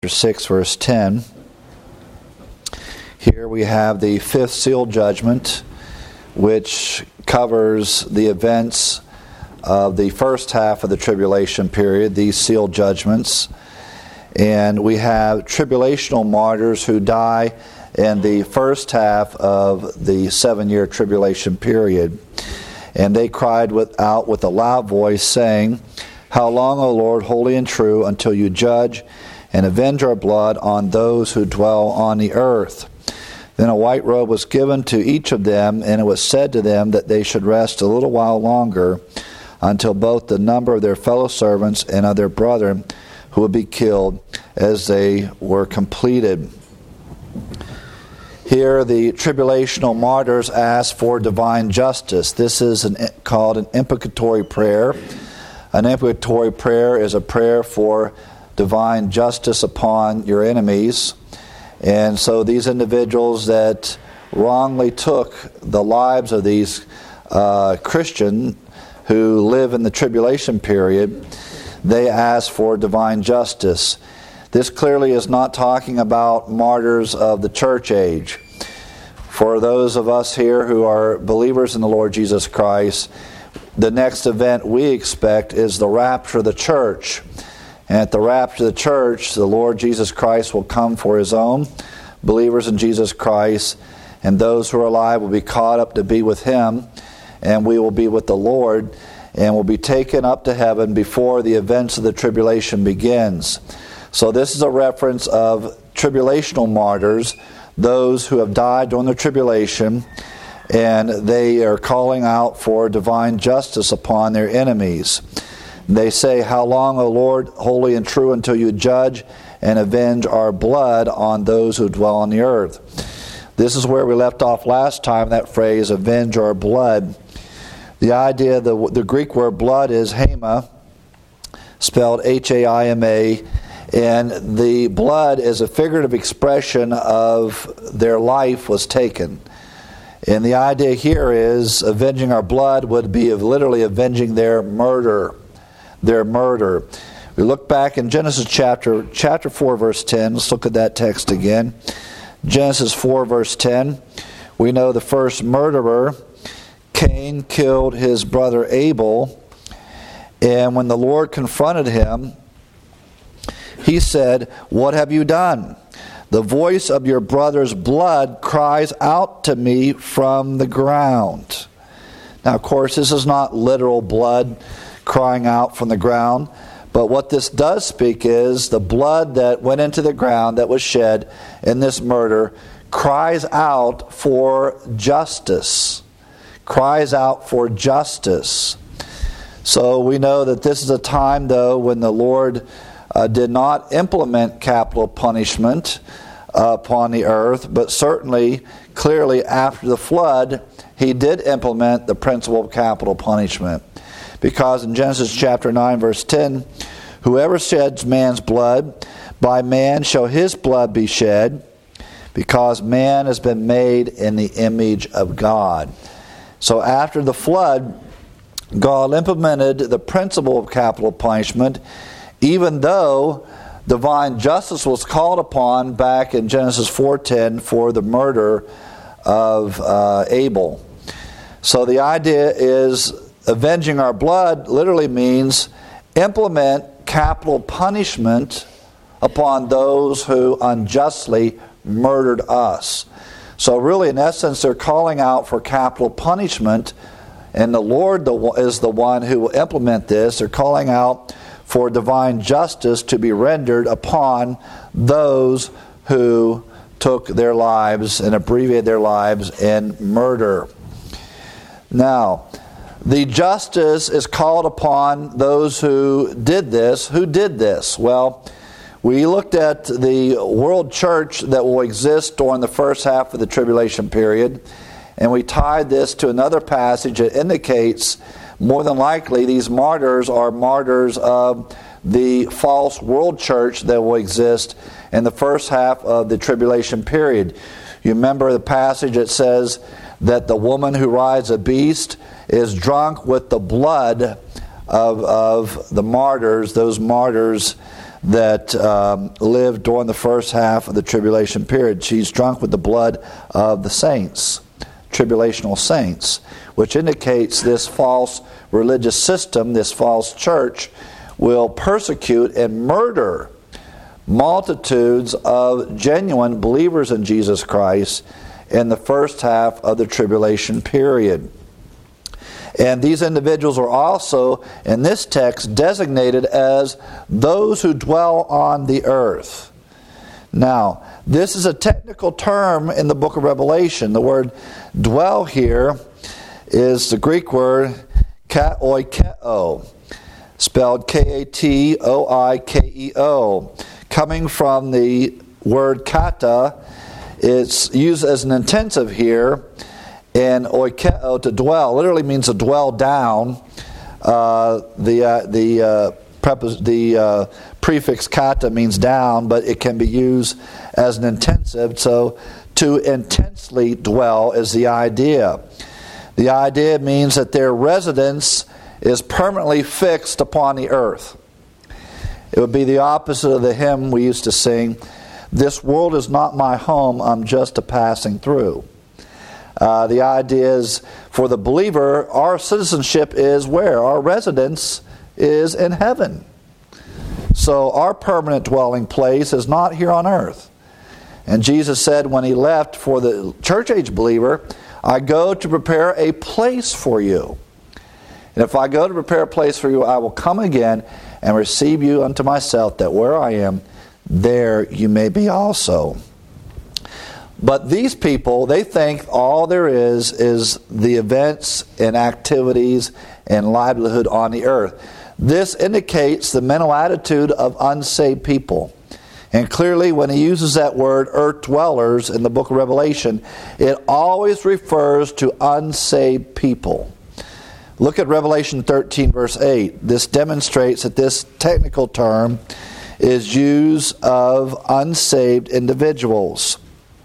6, verse 10. Here we have the fifth seal judgment, which covers the events of the first half of the tribulation period, these seal judgments. And we have tribulational martyrs who die in the first half of the 7-year tribulation period. And they cried out with a loud voice, saying, "How long, O Lord, holy and true, until you judge and avenge our blood on those who dwell on the earth?" Then a white robe was given to each of them, and it was said to them that they should rest a little while longer, until both the number of their fellow servants and of their brethren who would be killed as they were completed. Here the tribulational martyrs ask for divine justice. This is called an imprecatory prayer. An imprecatory prayer is a prayer for divine justice upon your enemies. And so these individuals that wrongly took the lives of these Christians who live in the tribulation period, they ask for divine justice. This clearly is not talking about martyrs of the church age. For those of us here who are believers in the Lord Jesus Christ, the next event we expect is the rapture of the church. And at the rapture of the church, the Lord Jesus Christ will come for His own believers in Jesus Christ, and those who are alive will be caught up to be with Him, and we will be with the Lord, and will be taken up to heaven before the events of the tribulation begins. So this is a reference of tribulational martyrs, those who have died during the tribulation, and they are calling out for divine justice upon their enemies. They say, "How long, O Lord, holy and true, until you judge and avenge our blood on those who dwell on the earth?" This is where we left off last time, that phrase, avenge our blood. The idea, the Greek word blood is haima, spelled H-A-I-M-A, and the blood is a figurative expression of their life was taken. And the idea here is avenging our blood would be of literally avenging their murder. Their murder. We look back in Genesis chapter 4, verse 10. Let's look at that text again. Genesis 4, verse 10. We know the first murderer, Cain, killed his brother Abel. And when the Lord confronted him, He said, "What have you done? The voice of your brother's blood cries out to me from the ground." Now, of course, this is not literal blood crying out from the ground, but what this does speak is the blood that went into the ground, that was shed in this murder, cries out for justice. Cries out for justice. So we know that this is a time, though, when the Lord did not implement capital punishment upon the earth, but certainly, clearly after the flood, He did implement the principle of capital punishment. Because in Genesis chapter 9, verse 10, "Whoever sheds man's blood, by man shall his blood be shed, because man has been made in the image of God." So after the flood, God implemented the principle of capital punishment, even though divine justice was called upon back in Genesis 4:10 for the murder of Abel. So the idea is avenging our blood literally means implement capital punishment upon those who unjustly murdered us. So really, in essence, they're calling out for capital punishment, and the Lord is the one who will implement this. They're calling out for divine justice to be rendered upon those who took their lives and abbreviated their lives in murder. Now, the justice is called upon those who did this. Who did this? Well, we looked at the world church that will exist during the first half of the tribulation period, and we tied this to another passage that indicates more than likely these martyrs are martyrs of the false world church that will exist in the first half of the tribulation period. You remember the passage that says that the woman who rides a beast is drunk with the blood of the martyrs, those martyrs that lived during the first half of the tribulation period. She's drunk with the blood of the saints, tribulational saints, which indicates this false religious system, this false church, will persecute and murder multitudes of genuine believers in Jesus Christ in the first half of the tribulation period. And these individuals are also, in this text, designated as those who dwell on the earth. Now, this is a technical term in the book of Revelation. The word dwell here is the Greek word katoikeo, spelled K-A-T-O-I-K-E-O. Coming from the word kata, it's used as an intensive here, and oikeo, to dwell, literally means to dwell down. The prefix kata means down, but it can be used as an intensive. So to intensely dwell is the idea. The idea means that their residence is permanently fixed upon the earth. It would be the opposite of the hymn we used to sing, "This world is not my home, I'm just a passing through." The idea is, for the believer, our citizenship is where? Our residence is in heaven. So our permanent dwelling place is not here on earth. And Jesus said when he left for the church age believer, "I go to prepare a place for you. And if I go to prepare a place for you, I will come again and receive you unto myself, that where I am, there you may be also." But these people, they think all there is the events and activities and livelihood on the earth. This indicates the mental attitude of unsaved people. And clearly, when he uses that word, earth dwellers, in the book of Revelation, it always refers to unsaved people. Look at Revelation 13, verse 8. This demonstrates that this technical term is used of unsaved individuals.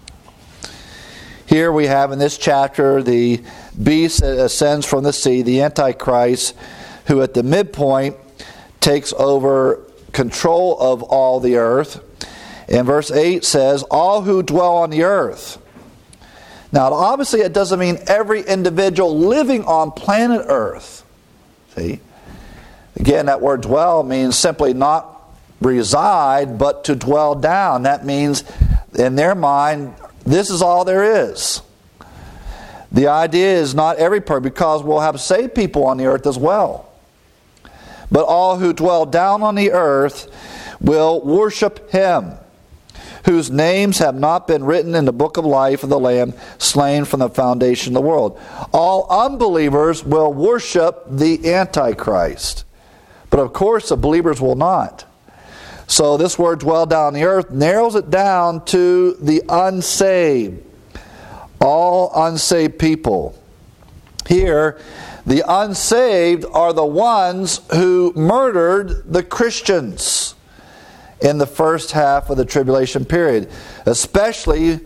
Here we have in this chapter the beast that ascends from the sea, the Antichrist, who at the midpoint takes over control of all the earth. And verse 8 says, "All who dwell on the earth." Now, obviously, it doesn't mean every individual living on planet Earth. See? Again, that word dwell means simply not reside, but to dwell down. That means, in their mind, this is all there is. The idea is not every person, because we'll have saved people on the earth as well. But all who dwell down on the earth will worship Him, whose names have not been written in the book of life of the Lamb slain from the foundation of the world. All unbelievers will worship the Antichrist. But of course the believers will not. So this word dwell down on the earth narrows it down to the unsaved. All unsaved people. Here, the unsaved are the ones who murdered the Christians in the first half of the tribulation period, especially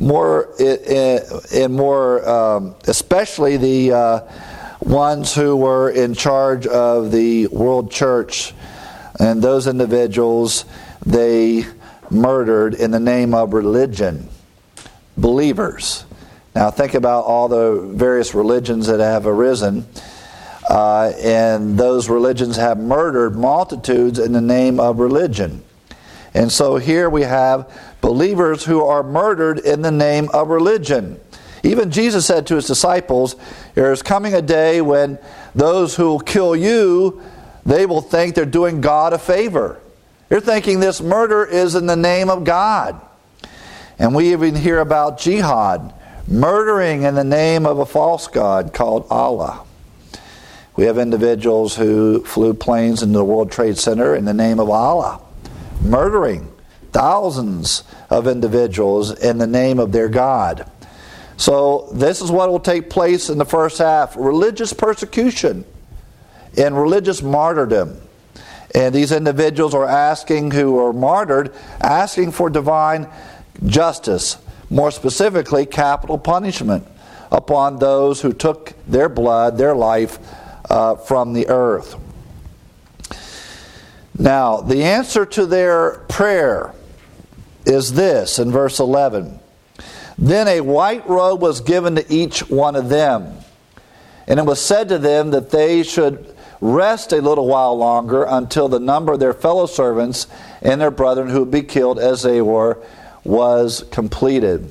especially the ones who were in charge of the world church. And those individuals, they murdered in the name of religion, believers. Now think about all the various religions that have arisen, and those religions have murdered multitudes in the name of religion. And so here we have believers who are murdered in the name of religion. Even Jesus said to His disciples, "There is coming a day when those who will kill you, they will think they're doing God a favor. They're thinking this murder is in the name of God." And we even hear about jihad, murdering in the name of a false god called Allah. We have individuals who flew planes into the World Trade Center in the name of Allah, murdering thousands of individuals in the name of their God. So this is what will take place in the first half: religious persecution and religious martyrdom. And these individuals are asking, who are martyred, asking for divine justice, more specifically capital punishment upon those who took their blood, their life from the earth. Now, the answer to their prayer is this in verse 11. Then a white robe was given to each one of them, and it was said to them that they should rest a little while longer until the number of their fellow servants and their brethren who would be killed as they were was completed.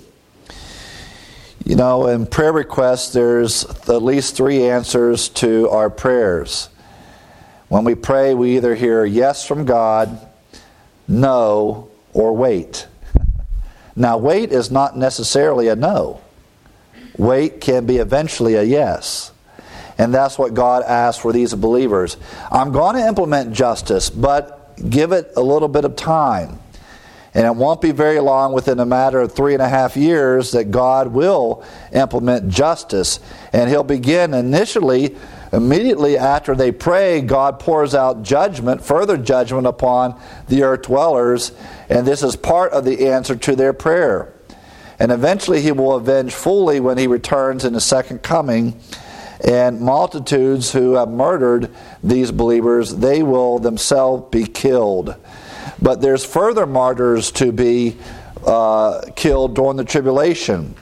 You know, in prayer requests, there's at least 3 answers to our prayers. When we pray, we either hear yes from God, no, or wait. Now, wait is not necessarily a no. Wait can be eventually a yes. And that's what God asks for these believers. I'm going to implement justice, but give it a little bit of time. And it won't be very long, within a matter of 3.5 years, that God will implement justice. And He'll begin immediately after they pray, God pours out judgment, further judgment upon the earth dwellers. And this is part of the answer to their prayer. And eventually He will avenge fully when He returns in the second coming. And multitudes who have murdered these believers, they will themselves be killed. But there's further martyrs to be killed during the tribulation.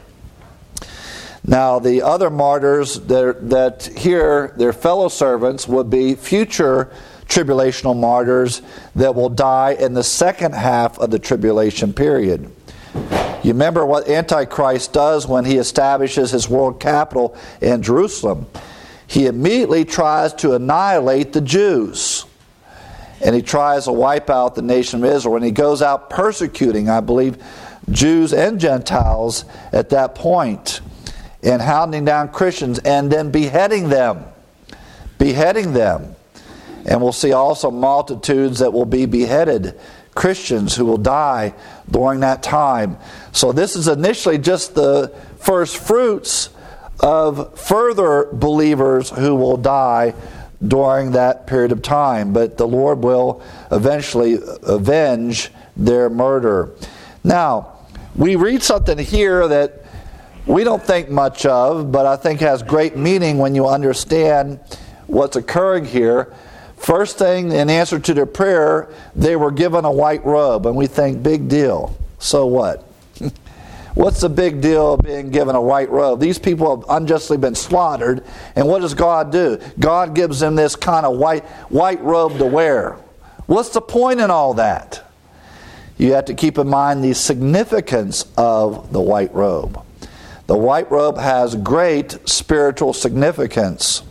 Now, the other martyrs that here, their fellow servants, would be future tribulational martyrs that will die in the second half of the tribulation period. You remember what Antichrist does when he establishes his world capital in Jerusalem. He immediately tries to annihilate the Jews. And he tries to wipe out the nation of Israel. And he goes out persecuting, I believe, Jews and Gentiles at that point, and hounding down Christians and then beheading them. Beheading them. And we'll see also multitudes that will be beheaded, Christians who will die during that time. So this is initially just the first fruits of further believers who will die during that period of time. But the Lord will eventually avenge their murder. Now, we read something here that we don't think much of, but I think has great meaning when you understand what's occurring here. First thing, in answer to their prayer, they were given a white robe, and we think, big deal. So what? What's the big deal of being given a white robe? These people have unjustly been slaughtered, and what does God do? God gives them this kind of white robe to wear. What's the point in all that? You have to keep in mind the significance of the white robe. The white robe has great spiritual significance.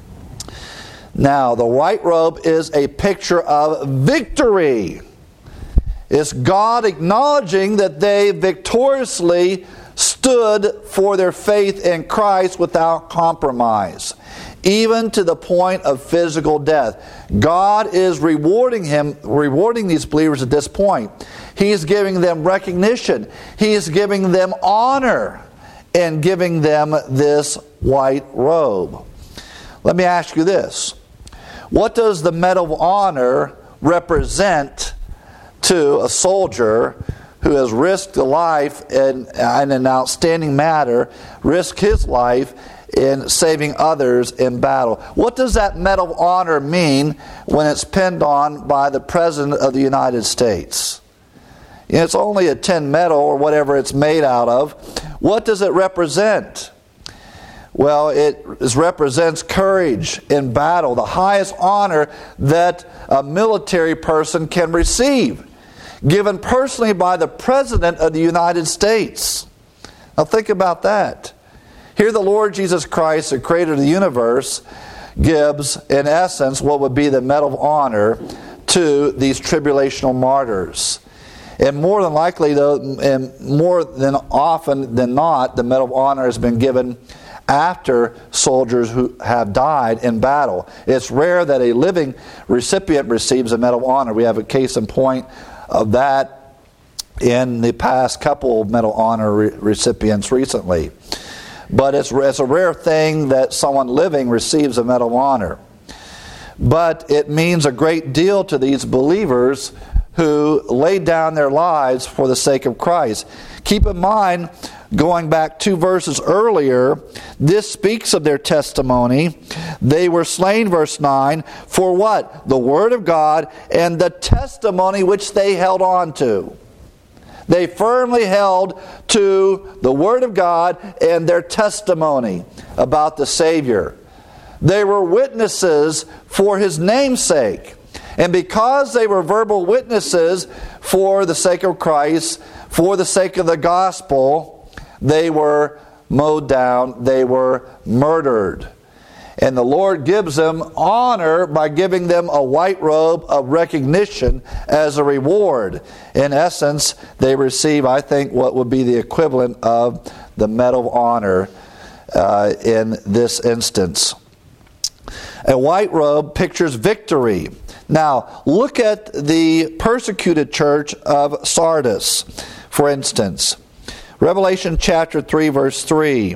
Now, the white robe is a picture of victory. It's God acknowledging that they victoriously stood for their faith in Christ without compromise, even to the point of physical death. God is rewarding these believers at this point. He is giving them recognition. He is giving them honor and giving them this white robe. Let me ask you this. What does the medal of honor represent to a soldier who has risked a life in an outstanding matter, risked his life in saving others in battle? What does that medal of honor mean when it's pinned on by the President of the United States? It's only a tin medal or whatever it's made out of. What does it represent? Well, it represents courage in battle, the highest honor that a military person can receive, given personally by the President of the United States. Now think about that. Here the Lord Jesus Christ, the Creator of the universe, gives, in essence, what would be the medal of honor to these tribulational martyrs. And more than likely, though, and more than often than not, the medal of honor has been given after soldiers who have died in battle. It's rare that a living recipient receives a medal of honor. We have a case in point of that in the past couple of medal of honor recipients recently. But it's a rare thing that someone living receives a medal of honor. But it means a great deal to these believers who laid down their lives for the sake of Christ. Keep in mind, going back 2 verses earlier, this speaks of their testimony. They were slain, verse 9, for what? The Word of God and the testimony which they held on to. They firmly held to the Word of God and their testimony about the Savior. They were witnesses for His name's sake. And because they were verbal witnesses for the sake of Christ, for the sake of the gospel, they were mowed down, they were murdered. And the Lord gives them honor by giving them a white robe of recognition as a reward. In essence, they receive, I think, what would be the equivalent of the Medal of Honor in this instance. A white robe pictures victory. Now, look at the persecuted church of Sardis, for instance. Revelation chapter 3, verse 3.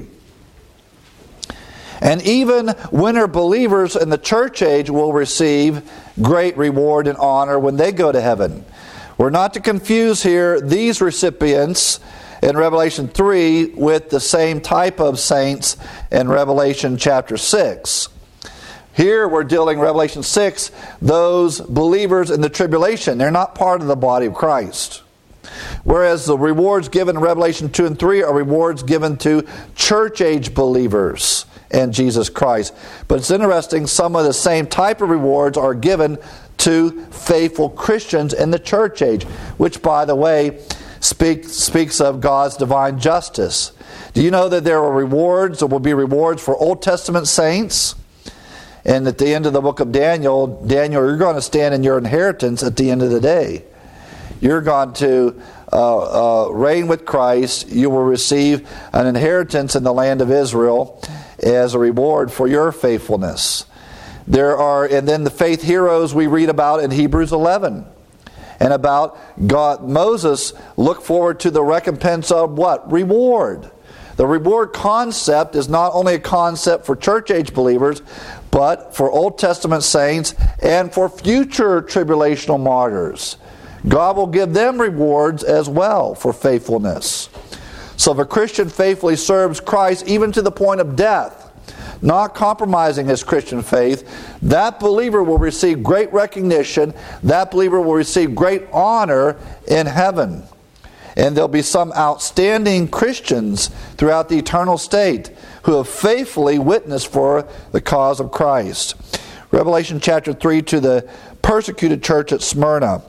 And even winter believers in the church age will receive great reward and honor when they go to heaven. We're not to confuse here these recipients in Revelation 3 with the same type of saints in Revelation chapter 6. Here we're dealing, Revelation 6, those believers in the tribulation. They're not part of the body of Christ. Whereas the rewards given in Revelation 2 and 3 are rewards given to church-age believers in Jesus Christ. But it's interesting, some of the same type of rewards are given to faithful Christians in the church age, which, by the way, speaks of God's divine justice. Do you know that there will be rewards for Old Testament saints? And at the end of the book of Daniel, you're going to stand in your inheritance at the end of the day. You're going to reign with Christ. You will receive an inheritance in the land of Israel as a reward for your faithfulness. And then the faith heroes we read about in Hebrews 11. And about God, Moses looked forward to the recompense of what? Reward. The reward concept is not only a concept for church-age believers, but for Old Testament saints and for future tribulational martyrs. God will give them rewards as well for faithfulness. So if a Christian faithfully serves Christ even to the point of death, not compromising his Christian faith, that believer will receive great recognition, that believer will receive great honor in heaven. And there'll be some outstanding Christians throughout the eternal state who have faithfully witnessed for the cause of Christ. Revelation chapter 3, to the persecuted church at Smyrna.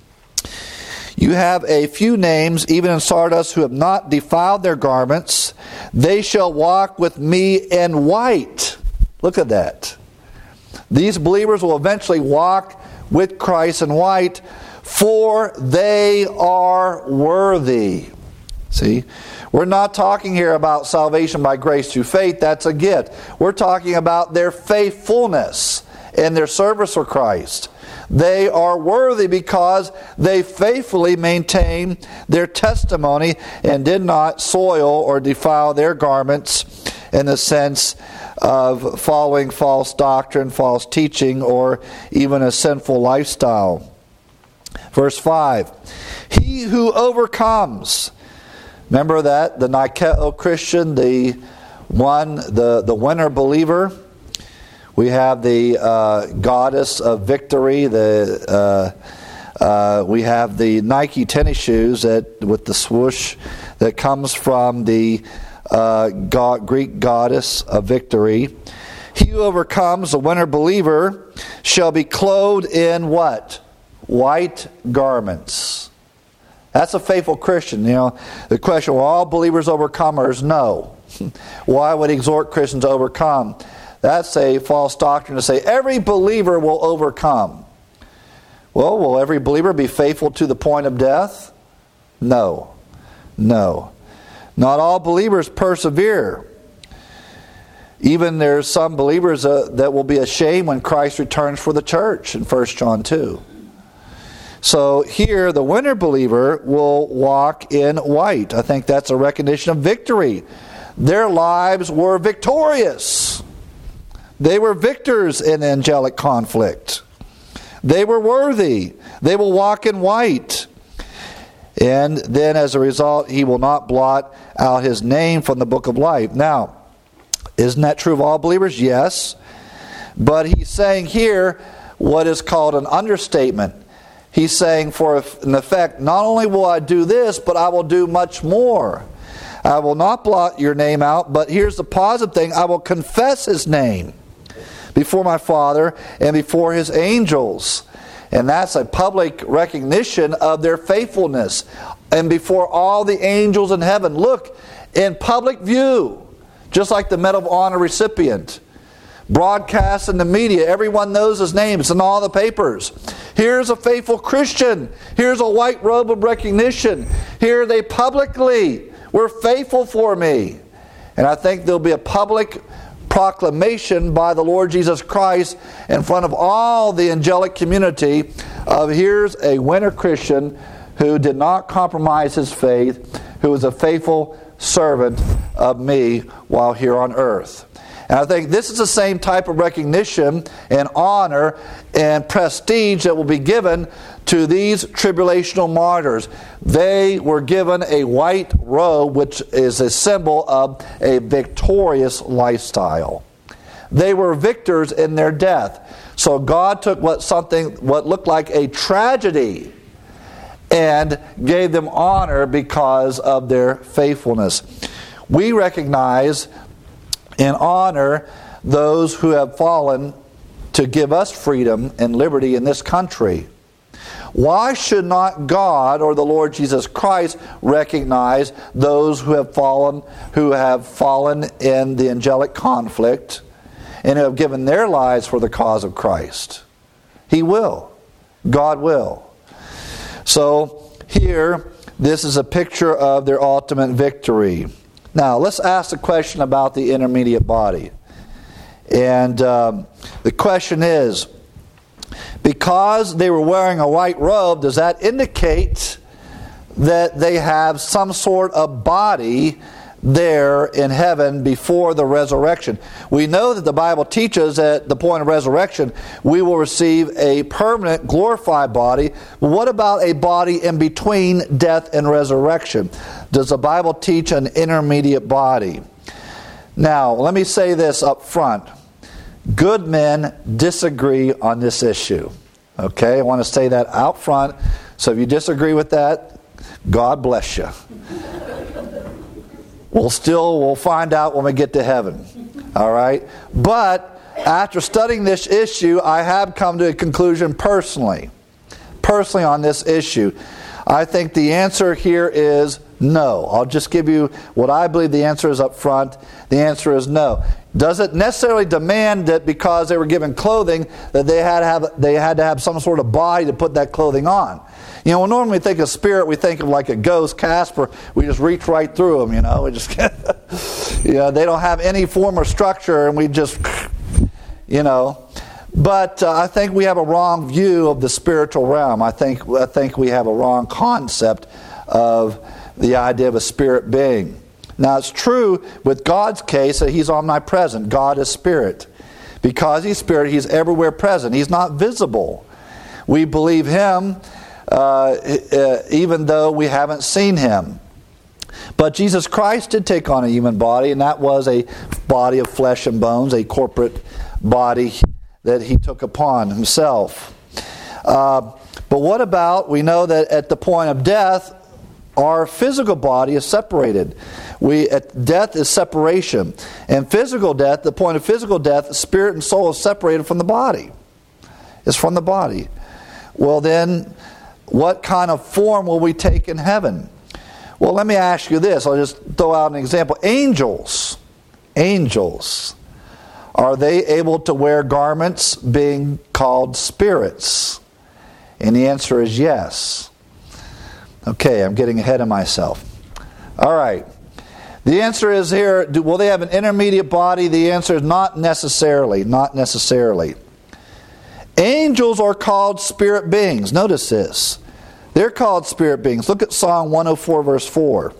You have a few names, even in Sardis, who have not defiled their garments. They shall walk with me in white. Look at that. These believers will eventually walk with Christ in white, for they are worthy. See? We're not talking here about salvation by grace through faith. That's a gift. We're talking about their faithfulness and their service for Christ. They are worthy because they faithfully maintain their testimony and did not soil or defile their garments in the sense of following false doctrine, false teaching, or even a sinful lifestyle. Verse 5, he who overcomes. Remember that? The Nikeo Christian, the winner believer. We have the goddess of victory. We have the Nike tennis shoes with the swoosh that comes from the Greek goddess of victory. He who overcomes, the winner believer, shall be clothed in what? White garments. That's a faithful Christian. You know, the question, well, all believers overcomers? No. Why would he exhort Christians to overcome? That's a false doctrine to say every believer will overcome. Well, will every believer be faithful to the point of death? No. No. Not all believers persevere. Even there's some believers that will be ashamed when Christ returns for the church in 1 John 2. So here, the winner believer will walk in white. I think that's a recognition of victory. Their lives were victorious. They were victors in angelic conflict. They were worthy. They will walk in white. And then as a result, he will not blot out his name from the book of life. Now, isn't that true of all believers? Yes. But he's saying here what is called an understatement. He's saying, for in effect, not only will I do this, but I will do much more. I will not blot your name out, but here's the positive thing. I will confess his name before my Father and before his angels. And that's a public recognition of their faithfulness. And before all the angels in heaven. Look, in public view, just like the Medal of Honor recipient. Broadcast in the media, everyone knows his name. It's in all the papers. Here's a faithful Christian. Here's a white robe of recognition. Here they publicly were faithful for me. And I think there'll be a public proclamation by the Lord Jesus Christ in front of all the angelic community of here's a winter Christian who did not compromise his faith, who was a faithful servant of me while here on earth. And I think this is the same type of recognition and honor and prestige that will be given to these tribulational martyrs. They were given a white robe, which is a symbol of a victorious lifestyle. They were victors in their death. So God took what looked like a tragedy and gave them honor because of their faithfulness. We recognize and honor those who have fallen to give us freedom and liberty in this country. Why should not God or the Lord Jesus Christ recognize those who have fallen in the angelic conflict and who have given their lives for the cause of Christ? He will. God will. So here, this is a picture of their ultimate victory. Now, let's ask the question about the intermediate body. And the question is, because they were wearing a white robe, does that indicate that they have some sort of body there in heaven before the resurrection? We know that the Bible teaches at the point of resurrection we will receive a permanent glorified body. But what about a body in between death and resurrection? Does the Bible teach an intermediate body? Now, let me say this up front. Good men disagree on this issue. Okay, I want to say that out front. So if you disagree with that, God bless you. We'll find out when we get to heaven. All right? But after studying this issue, I have come to a conclusion personally on this issue. I think the answer here is no. I'll just give you what I believe the answer is up front. The answer is no. Does it necessarily demand that because they were given clothing that they had to have some sort of body to put that clothing on? You know, when normally we think of spirit, we think of like a ghost, Casper. We just reach right through them, you know. We just, they don't have any form or structure, and we just, But I think we have a wrong view of the spiritual realm. I think we have a wrong concept of the idea of a spirit being. Now, it's true with God's case that He's omnipresent. God is spirit. Because He's spirit, He's everywhere present. He's not visible. We believe Him even though we haven't seen Him. But Jesus Christ did take on a human body, and that was a body of flesh and bones, a corporate body that He took upon Himself. But what about, we know that at the point of death, our physical body is separated. Death is separation. And physical death, the point of physical death, spirit and soul is separated from the body. It's from the body. Well then, what kind of form will we take in heaven? Well, let me ask you this. I'll just throw out an example. Angels, are they able to wear garments being called spirits? And the answer is yes. Okay, I'm getting ahead of myself. All right. The answer is here, will they have an intermediate body? The answer is not necessarily. Not necessarily. Angels are called spirit beings. Notice this. They're called spirit beings. Look at Psalm 104, verse 4.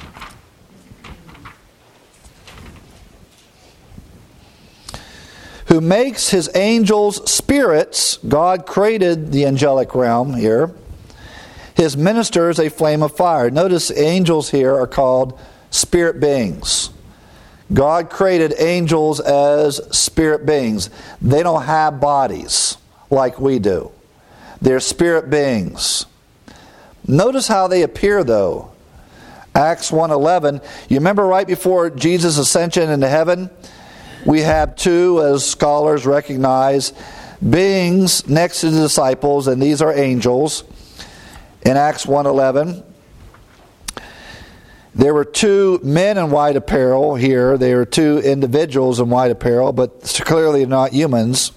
Who who makes his angels spirits. God created the angelic realm here. His ministers a flame of fire. Notice angels here are called spirit beings. God created angels as spirit beings. They don't have bodies like we do. They're spirit beings. Notice how they appear though. Acts 1:11. You remember right before Jesus' ascension into heaven, we have two, as scholars recognize, beings next to the disciples, and these are angels. In Acts 1:11, there were two men in white apparel here. There were two individuals in white apparel, but clearly not humans.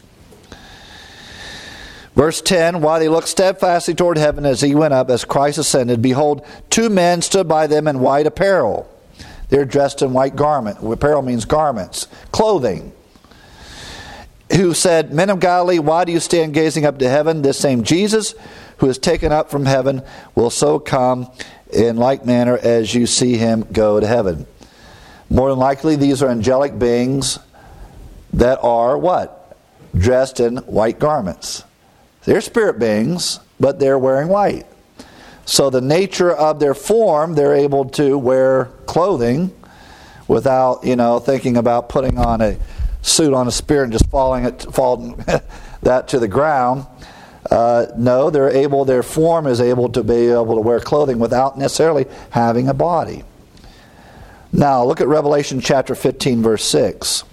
Verse 10, while they looked steadfastly toward heaven as he went up, as Christ ascended, behold, two men stood by them in white apparel. They're dressed in white garment. Apparel means garments, clothing. Who said, Men of Galilee, why do you stand gazing up to heaven? This same Jesus, who is taken up from heaven, will so come in like manner as you see him go to heaven. More than likely, these are angelic beings that are what? Dressed in white garments. They're spirit beings, but they're wearing white. So the nature of their form, they're able to wear clothing without, thinking about putting on a suit on a spirit and just falling that to the ground. No, their form is able to be able to wear clothing without necessarily having a body. Now, look at Revelation chapter 15, verse 6.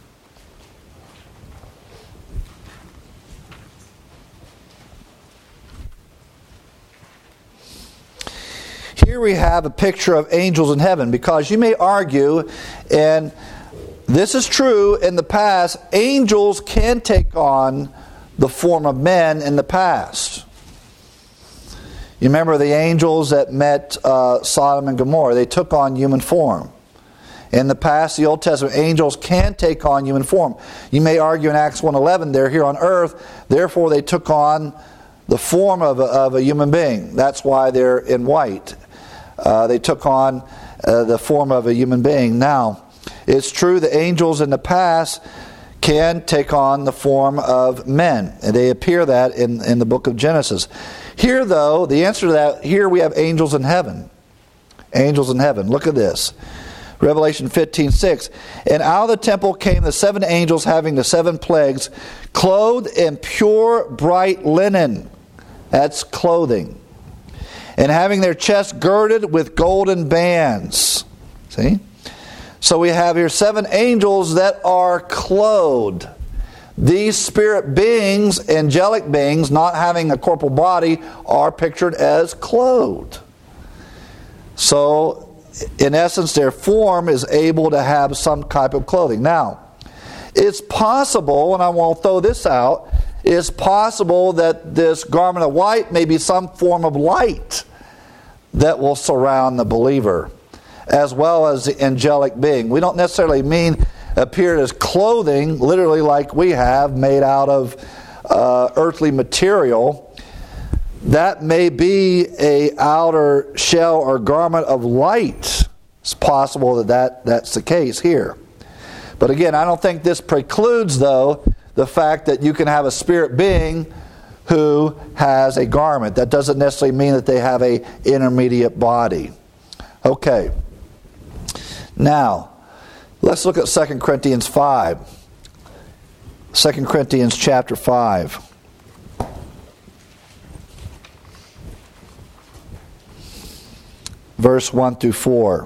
Here we have a picture of angels in heaven, because you may argue, and this is true in the past, angels can take on the form of men in the past. You remember the angels that met Sodom and Gomorrah. They took on human form. In the past, the Old Testament, angels can take on human form. You may argue in Acts 1:11, they're here on earth, therefore they took on the form of a human being. That's why they're in white. They took on the form of a human being. Now, it's true the angels in the past can take on the form of men. And they appear that in the book of Genesis. Here, though, the answer to that, here we have angels in heaven. Angels in heaven. Look at this. Revelation 15:6. And out of the temple came the 7 angels having the 7 plagues, clothed in pure bright linen. That's clothing. And having their chests girded with golden bands. See? So we have here 7 angels that are clothed. These spirit beings, angelic beings, not having a corporal body, are pictured as clothed. So, in essence, their form is able to have some type of clothing. Now, it's possible, and I won't throw this out, it's possible that this garment of white may be some form of light that will surround the believer, as well as the angelic being. We don't necessarily mean appeared as clothing, literally like we have, made out of earthly material. That may be a outer shell or garment of light. It's possible that's the case here. But again, I don't think this precludes, though, the fact that you can have a spirit being who has a garment. That doesn't necessarily mean that they have a intermediate body. Okay. Now, let's look at 2 Corinthians 5. 2 Corinthians chapter 5. Verse 1 through 4.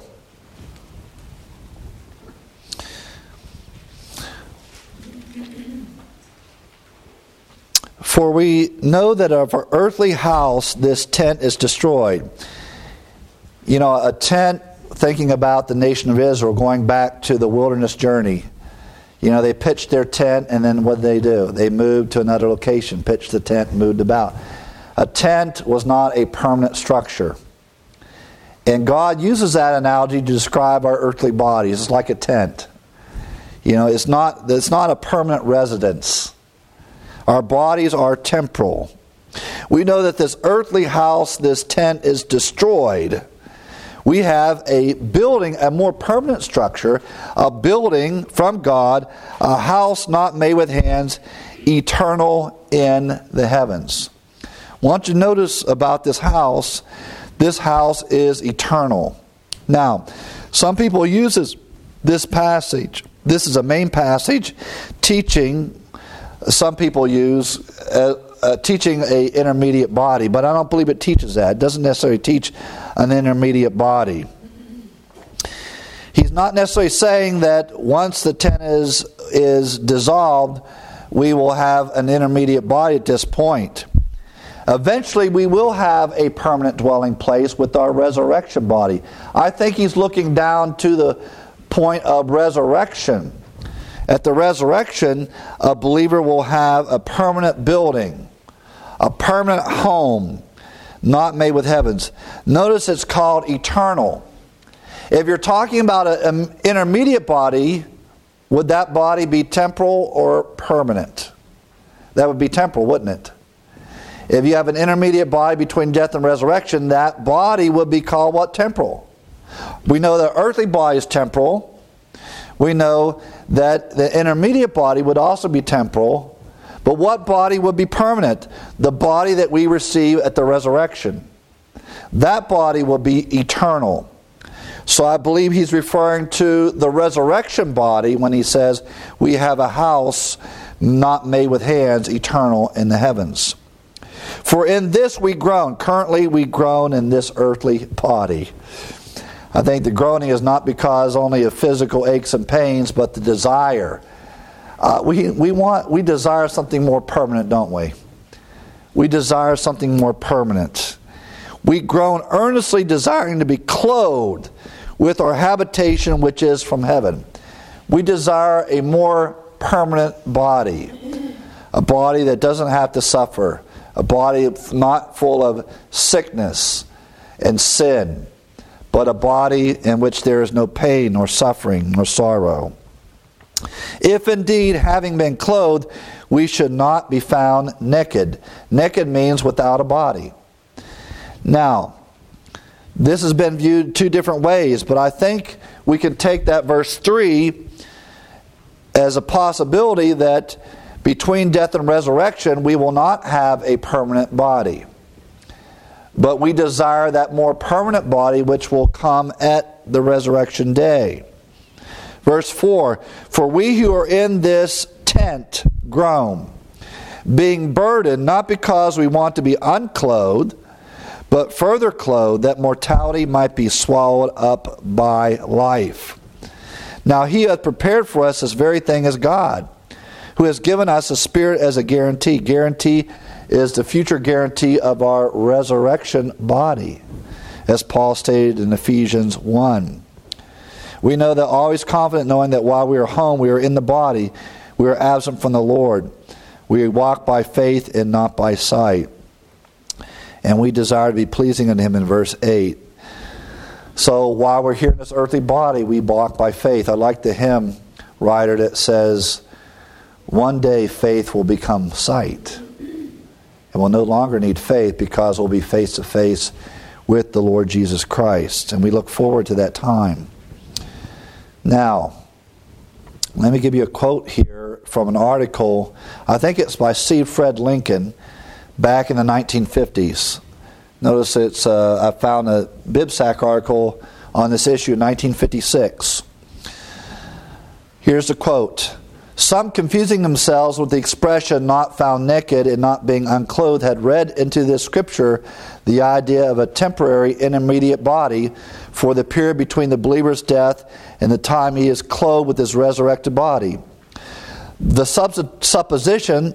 For we know that of our earthly house this tent is destroyed. A tent, thinking about the nation of Israel going back to the wilderness journey. They pitched their tent, and then what did? They moved to another location, pitched the tent, and moved about. A tent was not a permanent structure. And God uses that analogy to describe our earthly bodies. It's like a tent. It's not a permanent residence. Our bodies are temporal. We know that this earthly house, this tent, is destroyed. We have a building, a more permanent structure, a building from God, a house not made with hands, eternal in the heavens. I want you to notice about this house is eternal. Now, some people use this passage. This is a main passage teaching, some people use teaching an intermediate body, but I don't believe it teaches that. It doesn't necessarily teach an intermediate body. He's not necessarily saying that once the tent is dissolved, we will have an intermediate body at this point. Eventually, we will have a permanent dwelling place with our resurrection body. I think he's looking down to the point of resurrection. At the resurrection, a believer will have a permanent building, a permanent home, not made with heavens. Notice it's called eternal. If you're talking about an intermediate body, would that body be temporal or permanent? That would be temporal, wouldn't it? If you have an intermediate body between death and resurrection, that body would be called what? Temporal. We know the earthly body is temporal. We know that the intermediate body would also be temporal. But what body would be permanent? The body that we receive at the resurrection. That body will be eternal. So I believe he's referring to the resurrection body when he says we have a house not made with hands, eternal in the heavens. For in this we groan. Currently we groan in this earthly body. I think the groaning is not because only of physical aches and pains, but the desire. We desire something more permanent, don't we? We desire something more permanent. We groan earnestly desiring to be clothed with our habitation which is from heaven. We desire a more permanent body. A body that doesn't have to suffer. A body not full of sickness and sin, but a body in which there is no pain nor suffering nor sorrow. If indeed, having been clothed, we should not be found naked. Naked means without a body. Now, this has been viewed two different ways, but I think we can take that verse 3 as a possibility that between death and resurrection, we will not have a permanent body. But we desire that more permanent body which will come at the resurrection day. Verse 4, for we who are in this tent groan, being burdened, not because we want to be unclothed, but further clothed, that mortality might be swallowed up by life. Now he hath prepared for us this very thing as God, who has given us a Spirit as a guarantee. Guarantee is the future guarantee of our resurrection body, as Paul stated in Ephesians 1. We know that always confident, knowing that while we are home, we are in the body, we are absent from the Lord. We walk by faith and not by sight. And we desire to be pleasing unto Him in verse 8. So while we're here in this earthly body, we walk by faith. I like the hymn writer that says, one day faith will become sight. And we'll no longer need faith because we'll be face to face with the Lord Jesus Christ. And we look forward to that time. Now, let me give you a quote here from an article. I think it's by C. Fred Lincoln back in the 1950s. Notice I found a BibSac article on this issue in 1956. Here's the quote. Some, confusing themselves with the expression not found naked and not being unclothed, had read into this scripture the idea of a temporary intermediate body for the period between the believer's death and the time he is clothed with his resurrected body. The supposition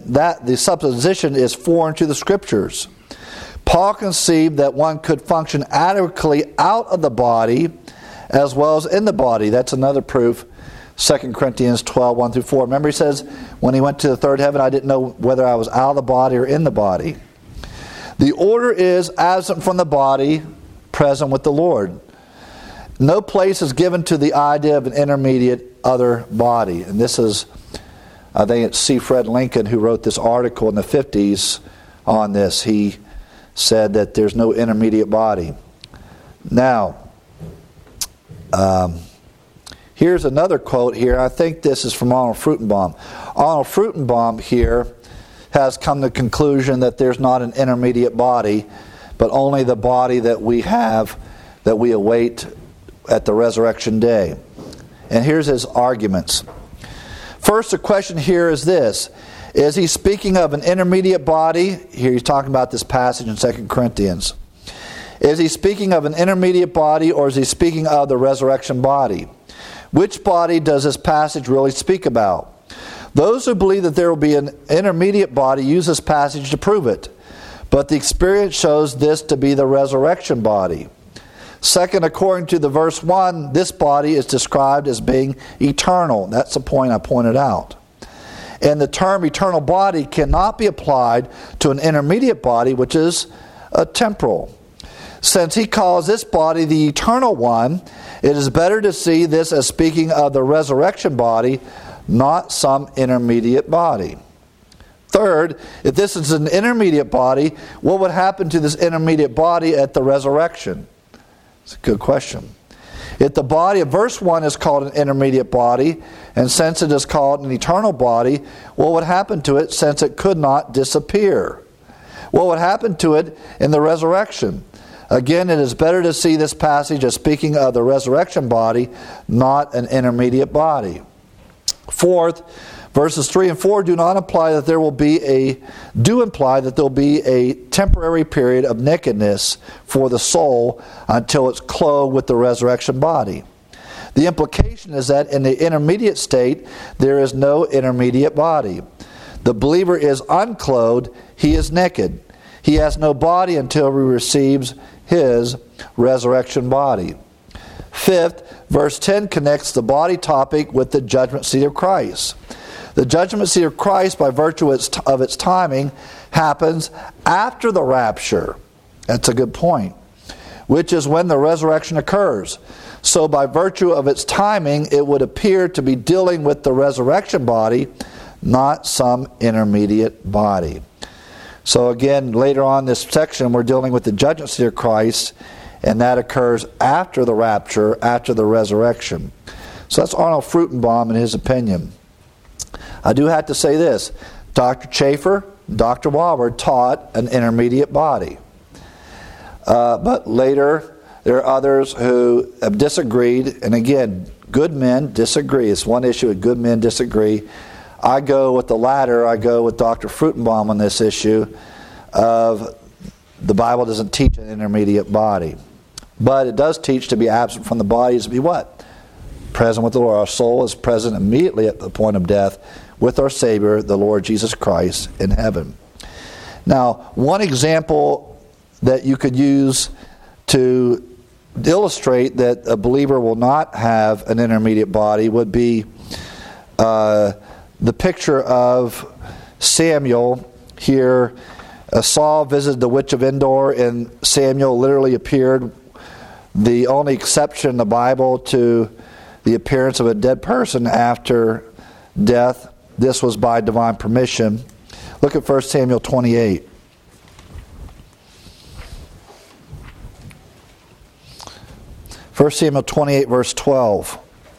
is foreign to the scriptures. Paul conceived that one could function adequately out of the body as well as in the body. That's another proof. 2 Corinthians 12, 1 through 4. Remember he says, when he went to the third heaven, I didn't know whether I was out of the body or in the body. The order is absent from the body, present with the Lord. No place is given to the idea of an intermediate other body. And this is, I think it's C. Fred Lincoln who wrote this article in the 50s on this. He said that there's no intermediate body. Now, Here's another quote here. I think this is from Arnold Fruchtenbaum. Arnold Fruchtenbaum here has come to the conclusion that there's not an intermediate body, but only the body that we have, that we await at the resurrection day. And here's his arguments. First, the question here is this. Is he speaking of an intermediate body? Here he's talking about this passage in 2 Corinthians. Is he speaking of an intermediate body, or is he speaking of the resurrection body? Which body does this passage really speak about? Those who believe that there will be an intermediate body use this passage to prove it. But the experience shows this to be the resurrection body. Second, according to the verse 1, this body is described as being eternal. That's the point I pointed out. And the term eternal body cannot be applied to an intermediate body, which is a temporal. Since he calls this body the eternal one, it is better to see this as speaking of the resurrection body, not some intermediate body. Third, if this is an intermediate body, what would happen to this intermediate body at the resurrection? It's a good question. If the body of verse 1 is called an intermediate body, and since it is called an eternal body, what would happen to it since it could not disappear? What would happen to it in the resurrection? Again, it is better to see this passage as speaking of the resurrection body, not an intermediate body. Fourth, verses 3 and 4 do imply that there will be a temporary period of nakedness for the soul until it's clothed with the resurrection body. The implication is that in the intermediate state, there is no intermediate body. The believer is unclothed, he is naked. He has no body until he receives his resurrection body. Fifth, verse 10 connects the body topic with the judgment seat of Christ. The judgment seat of Christ, by virtue of its timing, happens after the rapture. That's a good point. Which is when the resurrection occurs. So by virtue of its timing, it would appear to be dealing with the resurrection body, not some intermediate body. So again, later on in this section, we're dealing with the judgment seat of Christ, and that occurs after the rapture, after the resurrection. So that's Arnold Fruchtenbaum in his opinion. I do have to say this. Dr. Chafer, Dr. Walvoord taught an intermediate body. But later, there are others who have disagreed. And again, good men disagree. It's one issue that good men disagree. I go with the latter. I go with Dr. Fruchtenbaum on this issue of the Bible doesn't teach an intermediate body. But it does teach to be absent from the body is to be what? Present with the Lord. Our soul is present immediately at the point of death with our Savior, the Lord Jesus Christ, in heaven. Now, one example that you could use to illustrate that a believer will not have an intermediate body would be the picture of Samuel here. Saul visited the witch of Endor, and Samuel literally appeared. The only exception in the Bible to the appearance of a dead person after death, this was by divine permission. Look at 1 Samuel 28. First Samuel 28, verse 12.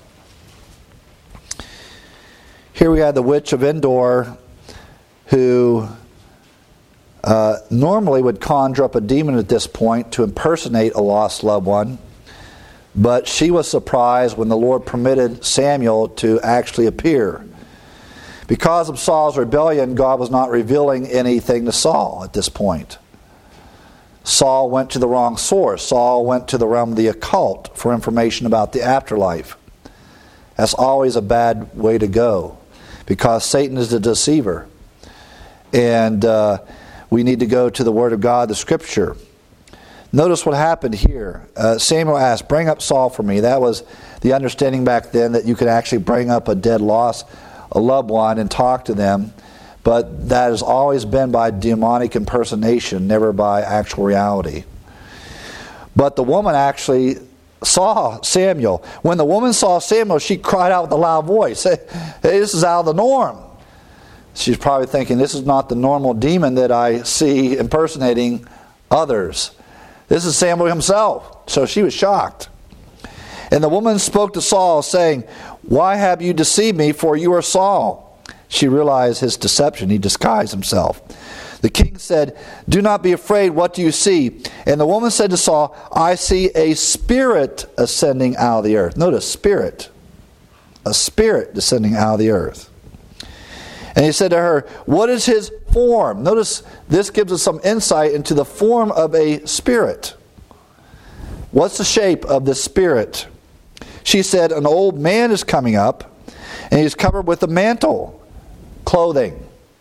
Here we have the witch of Endor who normally would conjure up a demon at this point to impersonate a lost loved one. But she was surprised when the Lord permitted Samuel to actually appear. Because of Saul's rebellion, God was not revealing anything to Saul at this point. Saul went to the wrong source. Saul went to the realm of the occult for information about the afterlife. That's always a bad way to go, because Satan is the deceiver. And we need to go to the Word of God, the Scripture. Notice what happened here. Samuel asked, "Bring up Saul for me." That was the understanding back then, that you could actually bring up a dead lost, a loved one, and talk to them. But that has always been by demonic impersonation, never by actual reality. But the woman actually saw Samuel. When the woman saw Samuel, she cried out with a loud voice, "Hey, this is out of the norm." She's probably thinking, this is not the normal demon that I see impersonating others. This is Samuel himself. So she was shocked. And the woman spoke to Saul, saying, "Why have you deceived me? For you are Saul." She realized his deception. He disguised himself. The king said, "Do not be afraid. What do you see?" And the woman said to Saul, "I see a spirit ascending out of the earth." Notice, spirit. A spirit descending out of the earth. And he said to her, "What is his form?" Notice, this gives us some insight into the form of a spirit. What's the shape of the spirit? She said, "An old man is coming up, and he's covered with a mantle." Clothing.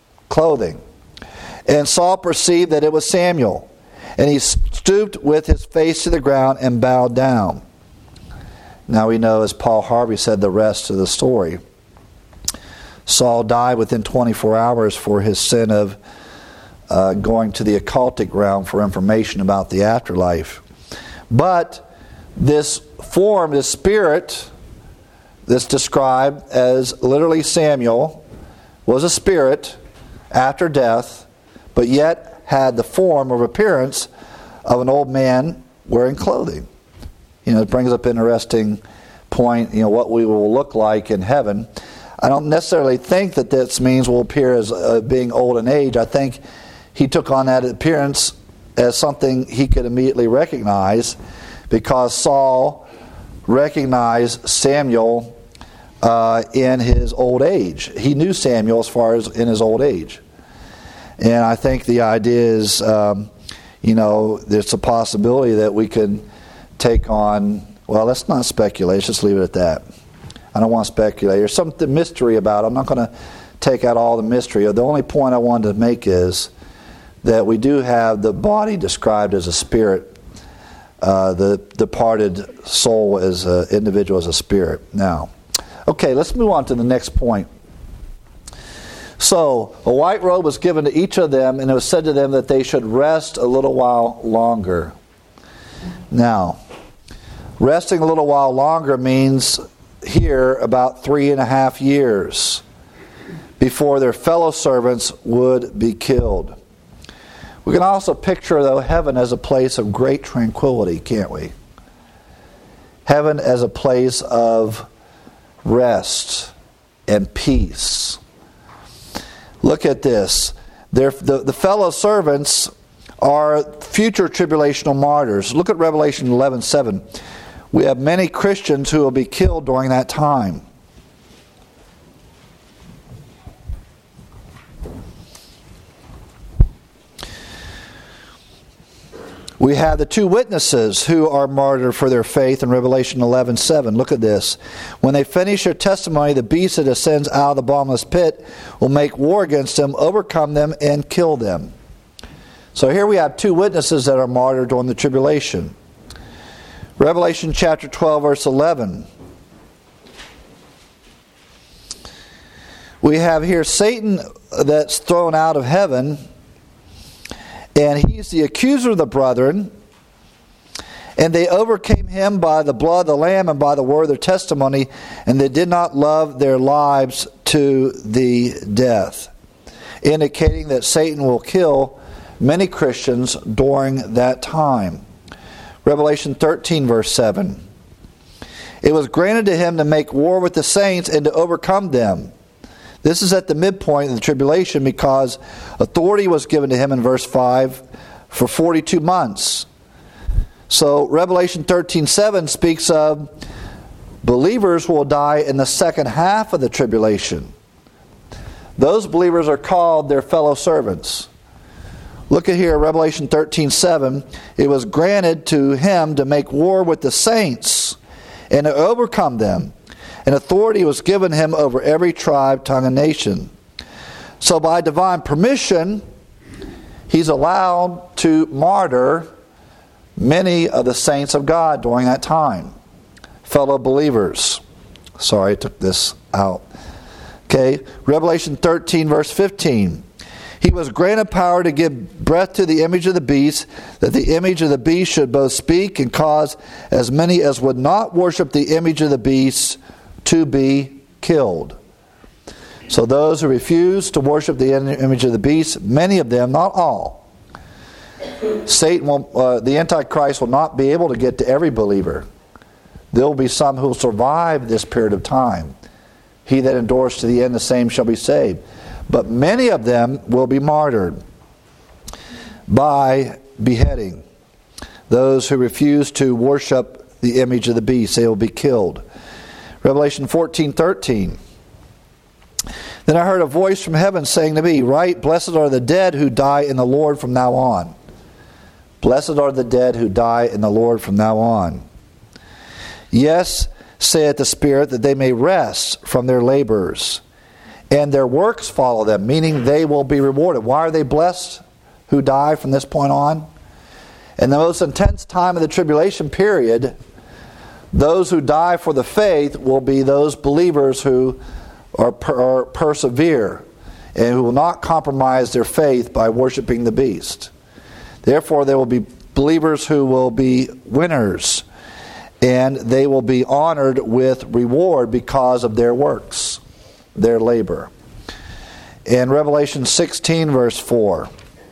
And Saul perceived that it was Samuel. And he stooped with his face to the ground and bowed down. Now we know, as Paul Harvey said, the rest of the story. Saul died within 24 hours for his sin of going to the occultic realm for information about the afterlife. But this form, this spirit that's described as literally Samuel, was a spirit after death, but yet had the form or appearance of an old man wearing clothing. It brings up an interesting point, what we will look like in heaven. I don't necessarily think that this means we'll appear as being old in age. I think he took on that appearance as something he could immediately recognize, because Saul recognized Samuel in his old age. He knew Samuel as far as in his old age. And I think the idea is, there's a possibility that we could take on, well, let's not speculate, let's just leave it at that. I don't want to speculate. There's some mystery about it. I'm not going to take out all the mystery. The only point I wanted to make is that we do have the body described as a spirit, the departed soul as an individual, as a spirit. Now, okay, let's move on to the next point. So, a white robe was given to each of them, and it was said to them that they should rest a little while longer. Now, resting a little while longer means here about 3.5 years before their fellow servants would be killed. We can also picture, though, heaven as a place of great tranquility, can't we? Heaven as a place of rest and peace. Look at this. The fellow servants are future tribulational martyrs. Look at Revelation 11:7. We have many Christians who will be killed during that time. We have the two witnesses who are martyred for their faith in Revelation 11:7. Look at this. When they finish their testimony, the beast that ascends out of the bottomless pit will make war against them, overcome them, and kill them. So here we have two witnesses that are martyred during the tribulation. Revelation chapter 12, verse 11. We have here Satan that's thrown out of heaven, and he's the accuser of the brethren, and they overcame him by the blood of the Lamb and by the word of their testimony, and they did not love their lives to the death, indicating that Satan will kill many Christians during that time. Revelation 13, verse 7. It was granted to him to make war with the saints and to overcome them. This is at the midpoint of the tribulation, because authority was given to him in verse 5 for 42 months. So Revelation 13:7 speaks of believers who will die in the second half of the tribulation. Those believers are called their fellow servants. Look at here, Revelation 13:7. It was granted to him to make war with the saints and to overcome them. And authority was given him over every tribe, tongue, and nation. So by divine permission, he's allowed to martyr many of the saints of God during that time. Fellow believers. Sorry, I took this out. Okay, Revelation 13, verse 15. He was granted power to give breath to the image of the beast, that the image of the beast should both speak and cause as many as would not worship the image of the beast to be killed. So those who refuse to worship the image of the beast, many of them, not all, Satan will, the Antichrist will not be able to get to every believer There will be some who will survive this period of time. He that endures to the end, the same shall be saved. But many of them will be martyred by beheading. Those who refuse to worship the image of the beast, they will be killed. Revelation 14:13. Then I heard a voice from heaven saying to me, Write, blessed are the dead who die in the Lord from now on. Blessed are the dead who die in the Lord from now on. Yes, saith the Spirit, that they may rest from their labors, and their works follow them, meaning they will be rewarded. Why are they blessed who die from this point on? In the most intense time of the tribulation period, those who die for the faith will be those believers who are persevere and who will not compromise their faith by worshiping the beast. Therefore, there will be believers who will be winners, and they will be honored with reward because of their works, their labor. In Revelation 16, verse 4,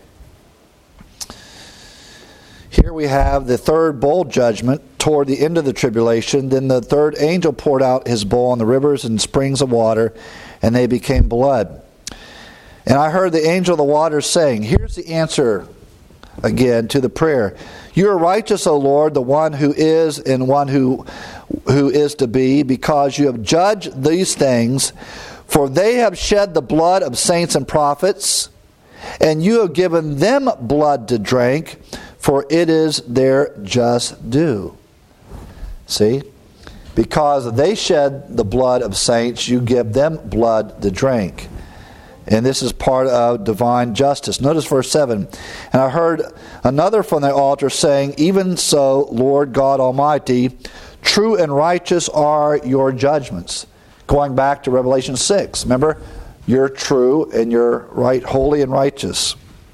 here we have the third bowl judgment toward the end of the tribulation. Then the third angel poured out his bowl on the rivers and springs of water, and they became blood. And I heard the angel of the waters saying, here's the answer again to the prayer. You are righteous, O Lord, the one who is and one who is to be, because you have judged these things. For they have shed the blood of saints and prophets, and you have given them blood to drink, for it is their just due. See? Because they shed the blood of saints, you give them blood to drink. And this is part of divine justice. Notice verse 7. And I heard another from the altar saying, Even so, Lord God Almighty, true and righteous are your judgments. Going back to Revelation 6. Remember, you're true and you're right, holy and righteous.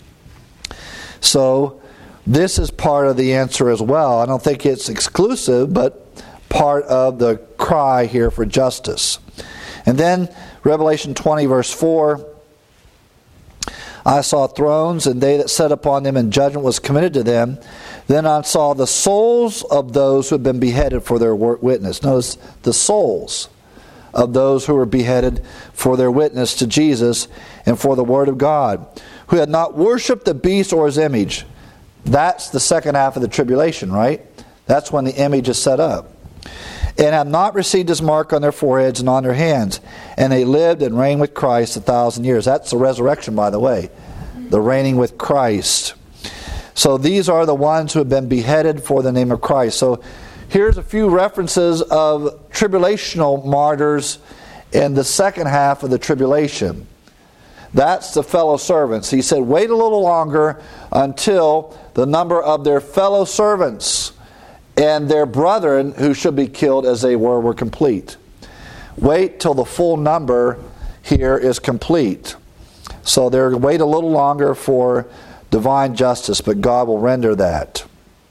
So, this is part of the answer as well. I don't think it's exclusive, but part of the cry here for justice. And then, Revelation 20, verse 4, I saw thrones, and they that sat upon them, and judgment was committed to them. Then I saw the souls of those who had been beheaded for their witness. Notice the souls of those who were beheaded for their witness to Jesus and for the Word of God, who had not worshipped the beast or his image. That's the second half of the tribulation, right? That's when the image is set up. And have not received his mark on their foreheads and on their hands. And they lived and reigned with Christ 1,000 years. That's the resurrection, by the way. The reigning with Christ. So these are the ones who have been beheaded for the name of Christ. So here's a few references of tribulational martyrs in the second half of the tribulation. That's the fellow servants. He said, wait a little longer until the number of their fellow servants and their brethren who should be killed as they were complete. Wait till the full number here is complete. So they're wait a little longer for divine justice, but God will render that.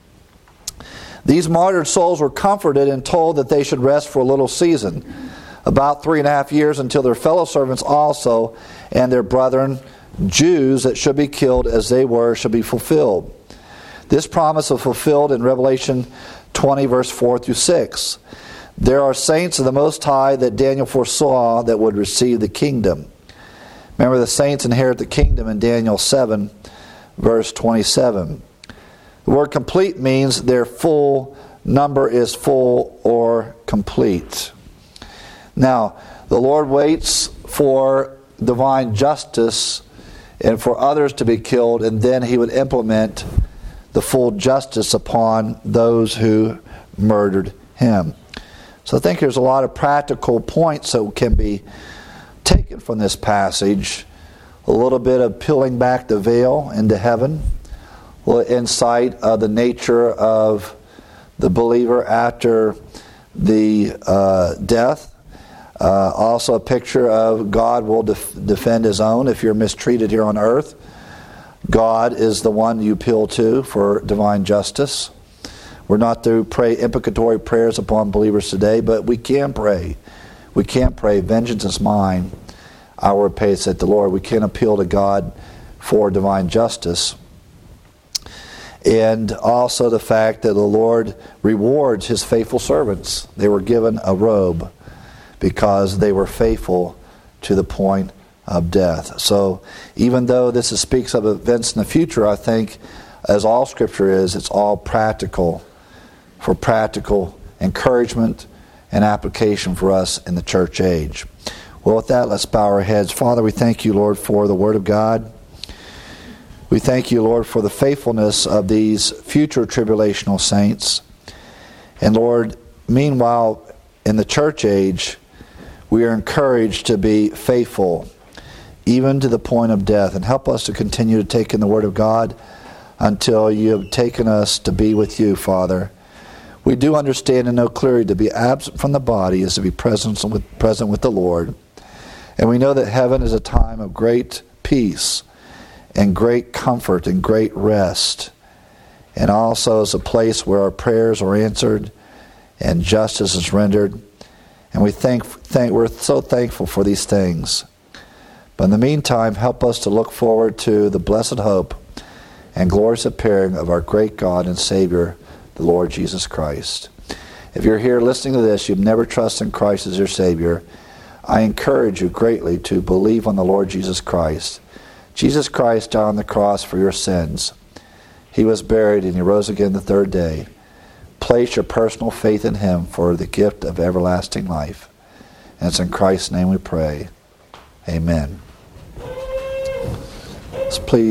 These martyred souls were comforted and told that they should rest for a little season, about 3.5 years, until their fellow servants also and their brethren, Jews that should be killed as they were, should be fulfilled. This promise is fulfilled in Revelation 20, verse 4 through 6. There are saints of the Most High that Daniel foresaw that would receive the kingdom. Remember, the saints inherit the kingdom in Daniel 7, verse 27. The word complete means their full number is full or complete. Now, the Lord waits for divine justice and for others to be killed, and then He would implement the full justice upon those who murdered Him. So I think there's a lot of practical points that can be taken from this passage. A little bit of peeling back the veil into heaven, a little insight of the nature of the believer after the death. Also a picture of God will defend His own if you're mistreated here on earth. God is the one you appeal to for divine justice. We're not to pray imprecatory prayers upon believers today, but we can pray. We can't pray, vengeance is mine, I will repay, said the Lord. We can appeal to God for divine justice. And also the fact that the Lord rewards His faithful servants. They were given a robe because they were faithful to the point of death. So even though this speaks of events in the future, I think, as all Scripture is, it's all practical, for practical encouragement and application for us in the church age. Well, with that, let's bow our heads. Father, we thank you, Lord, for the Word of God. We thank you, Lord, for the faithfulness of these future tribulational saints. And Lord, meanwhile, in the church age, we are encouraged to be faithful, even to the point of death. And help us to continue to take in the Word of God until you have taken us to be with you, Father. We do understand and know clearly to be absent from the body is to be present with the Lord. And we know that heaven is a time of great peace and great comfort and great rest. And also is a place where our prayers are answered and justice is rendered. And we're so thankful for these things. But in the meantime, help us to look forward to the blessed hope and glorious appearing of our great God and Savior, the Lord Jesus Christ. If you're here listening to this, you've never trusted in Christ as your Savior, I encourage you greatly to believe on the Lord Jesus Christ. Jesus Christ died on the cross for your sins. He was buried and He rose again the third day. Place your personal faith in Him for the gift of everlasting life. And it's in Christ's name we pray. Amen. Please.